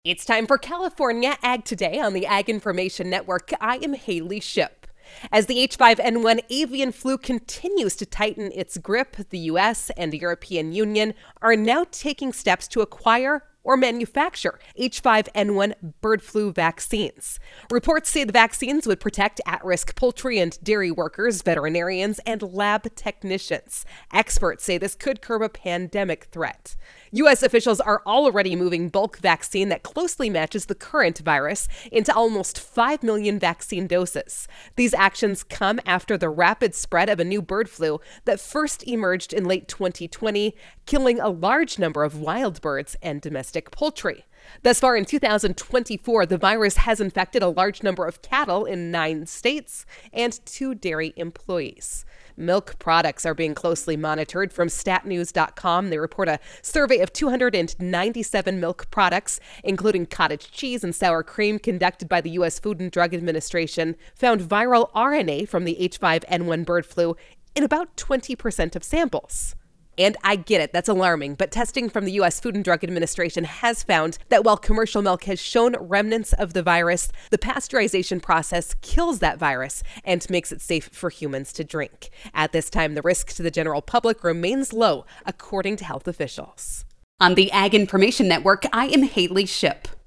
It's time for California Ag Today on the Ag Information Network. I am Haley Ship. As the H5N1 avian flu continues to tighten its grip, the U.S. and the European Union are now taking steps to acquire or manufacture H5N1 bird flu vaccines. Reports say the vaccines would protect at-risk poultry and dairy workers, veterinarians, and lab technicians. Experts say this could curb a pandemic threat. U.S. officials are already moving bulk vaccine that closely matches the current virus into almost 5 million vaccine doses. These actions come after the rapid spread of a new bird flu that first emerged in late 2020, killing a large number of wild birds and domestic poultry. Thus far in 2024, the virus has infected a large number of cattle in 9 states and 2 dairy employees. Milk products are being closely monitored. From statnews.com, they report a survey of 297 milk products, including cottage cheese and sour cream, conducted by the U.S. Food and Drug Administration, found viral RNA from the H5N1 bird flu in about 20% of samples. And I get it, that's alarming, but testing from the U.S. Food and Drug Administration has found that while commercial milk has shown remnants of the virus, the pasteurization process kills that virus and makes it safe for humans to drink. At this time, the risk to the general public remains low, according to health officials. On the Ag Information Network, I am Haley Ship.